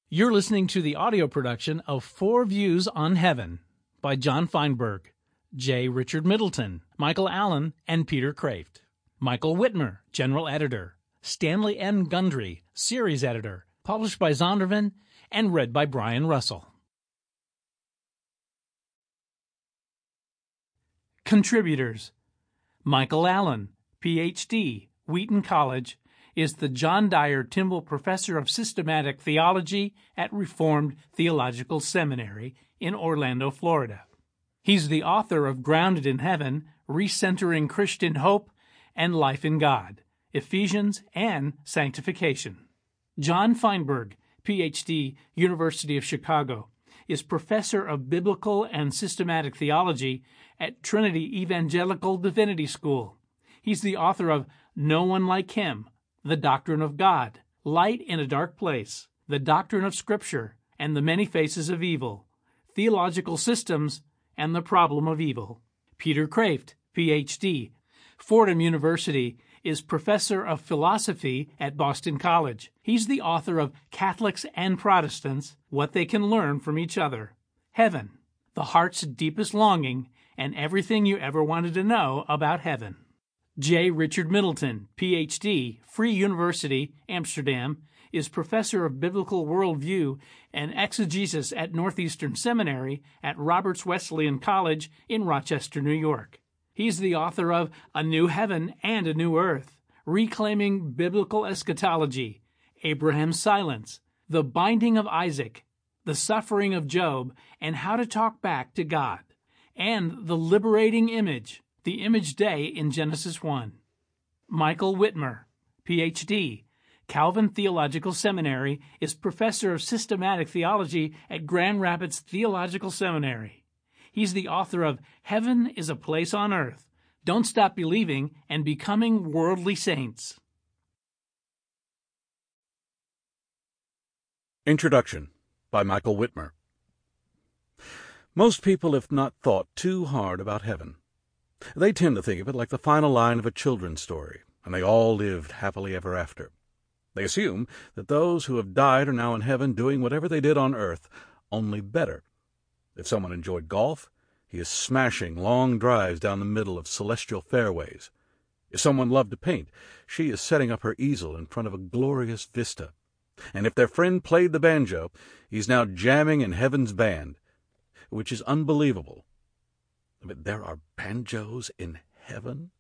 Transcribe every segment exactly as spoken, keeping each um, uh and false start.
You're listening to the audio production of Four Views on Heaven by John Feinberg, J. Richard Middleton, Michael Allen, and Peter Kraft. Michael Whitmer, General Editor. Stanley M. Gundry, Series Editor. Published by Zondervan and read by Brian Russell. Contributors: Michael Allen, P H D, Wheaton College, is the John Dyer Timball Professor of Systematic Theology at Reformed Theological Seminary in Orlando, Florida. He's the author of Grounded in Heaven, Recentering Christian Hope, and Life in God, Ephesians, and Sanctification. John Feinberg, P H D, University of Chicago, is Professor of Biblical and Systematic Theology at Trinity Evangelical Divinity School. He's the author of No One Like Him, The Doctrine of God, Light in a Dark Place, The Doctrine of Scripture, and the Many Faces of Evil, Theological Systems, and the Problem of Evil. Peter Kraft, P H D, Fordham University, is Professor of Philosophy at Boston College. He's the author of Catholics and Protestants, What They Can Learn from Each Other, Heaven, The Heart's Deepest Longing, and Everything You Ever Wanted to Know About Heaven. J. Richard Middleton, P H D, Free University, Amsterdam, is Professor of Biblical Worldview and Exegesis at Northeastern Seminary at Roberts Wesleyan College in Rochester, New York. He's the author of A New Heaven and a New Earth, Reclaiming Biblical Eschatology, Abraham's Silence, The Binding of Isaac, The Suffering of Job, and How to Talk Back to God, and The Liberating Image, The Image Day in Genesis one. Michael Whitmer, P H D, Calvin Theological Seminary, is Professor of Systematic Theology at Grand Rapids Theological Seminary. He's the author of Heaven is a Place on Earth, Don't Stop Believing, and Becoming Worldly Saints. Introduction by Michael Whitmer. Most people have not thought too hard about heaven. They tend to think of it like the final line of a children's story, and they all lived happily ever after. They assume that those who have died are now in heaven doing whatever they did on earth, only better. If someone enjoyed golf, he is smashing long drives down the middle of celestial fairways. If someone loved to paint, she is setting up her easel in front of a glorious vista. And if their friend played the banjo, he's now jamming in heaven's band, which is unbelievable. But there are banjos in heaven?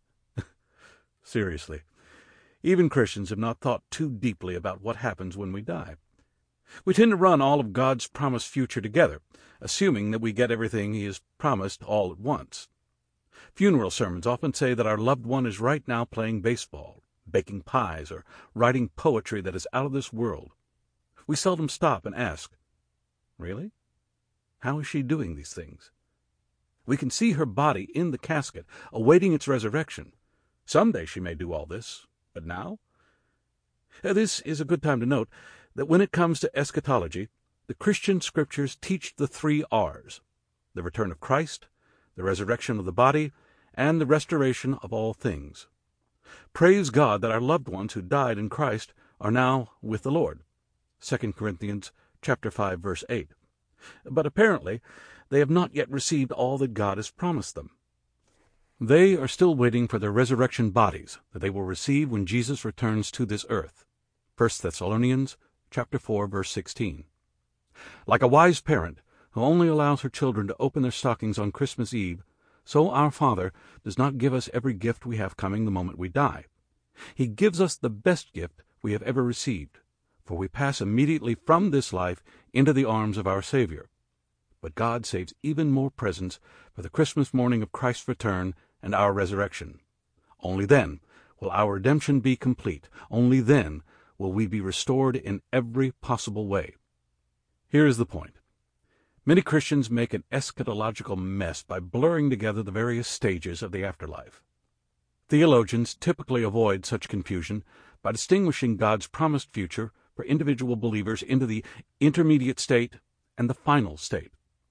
Seriously, even Christians have not thought too deeply about what happens when we die. We tend to run all of God's promised future together, assuming that we get everything He has promised all at once. Funeral sermons often say that our loved one is right now playing baseball, baking pies, or writing poetry that is out of this world. We seldom stop and ask, really? How is she doing these things? We can see her body in the casket, awaiting its resurrection. Someday she may do all this, but now? This is a good time to note that when it comes to eschatology, the Christian scriptures teach the three R's: the return of Christ, the resurrection of the body, and the restoration of all things. Praise God that our loved ones who died in Christ are now with the Lord. Second Corinthians chapter five, verse eight. But apparently they have not yet received all that God has promised them. They are still waiting for their resurrection bodies that they will receive when Jesus returns to this earth. First Thessalonians chapter four, verse sixteen. Like a wise parent who only allows her children to open their stockings on Christmas Eve, so our Father does not give us every gift we have coming the moment we die. He gives us the best gift we have ever received, for we pass immediately from this life into the arms of our Savior. But God saves even more presents for the Christmas morning of Christ's return and our resurrection. Only then will our redemption be complete. Only then will we be restored in every possible way. Here is the point. Many Christians make an eschatological mess by blurring together the various stages of the afterlife. Theologians typically avoid such confusion by distinguishing God's promised future for individual believers into the intermediate state and the final state.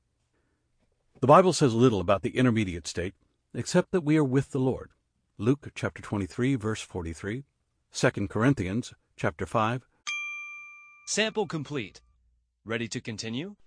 The Bible says little about the intermediate state, except that we are with the Lord. Luke chapter twenty-three, verse forty-three, Second Corinthians chapter five. Sample complete. Ready to continue?